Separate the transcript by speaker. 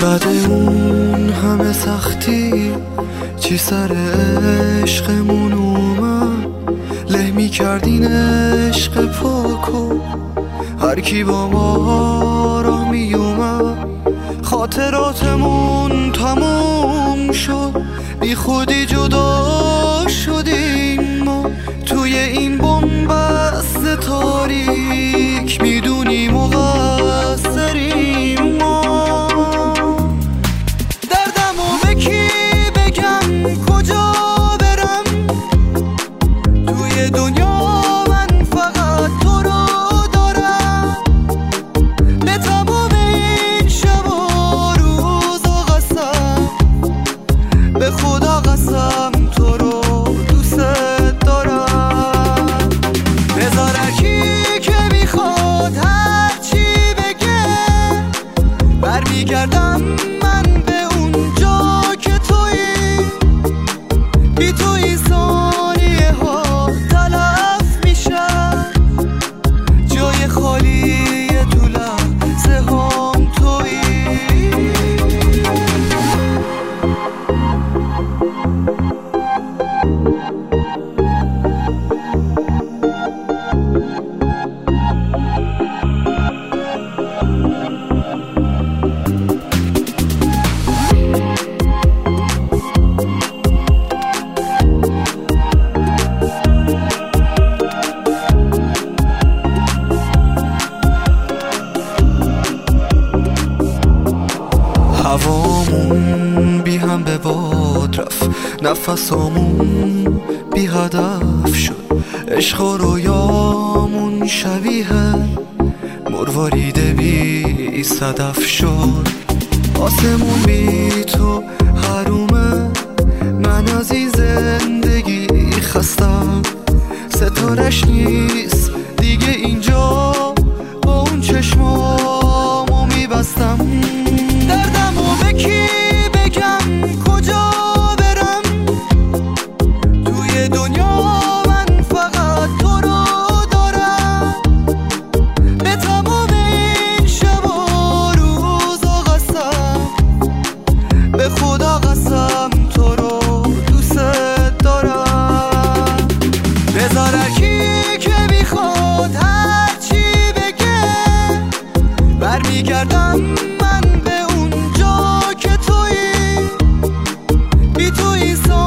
Speaker 1: بعد اون همه سختی چی سر عشقمون اومد؟ له می کردین عشق پاکو هر کی با ما راه می اومد. خاطراتمون تموم شد، بی خودی جدا شدیم ما توی این بنبست تاریک. میدونی مقصریم ما. دردمو به کی بگم، کجا برم توی دنیا؟ من فقط تو رو دارم. به تمام این شب و روزا قسم، به خدا قسم تو رو دوست دارم. بذار کی که میخواد هرچی بگه، برمیگردم من به اون جا که تویی. بی تو این ثانیه ها تلف میشن، جای خالی تو لحظه هم تویی. هوامون بی هم به باد رفت، نفسامون بی هدف شد. عشق و رویامون شبیه مروارید بی صدف شد. آسمون بی تو حرومه، من از این زندگی خستم. ستارش نیست دیگه اینجا، با اون چشمامو میبستم. دردمو به کی بگم، کجا برم توی دنیا؟ من فقط تو رو دارم. به تمام این شب و روزا قسم، به خدا قسم تو رو دوست دارم. بذار کی که میخواد هرچی بگه، برمیگردم من به اون جا که تویی. بی تو این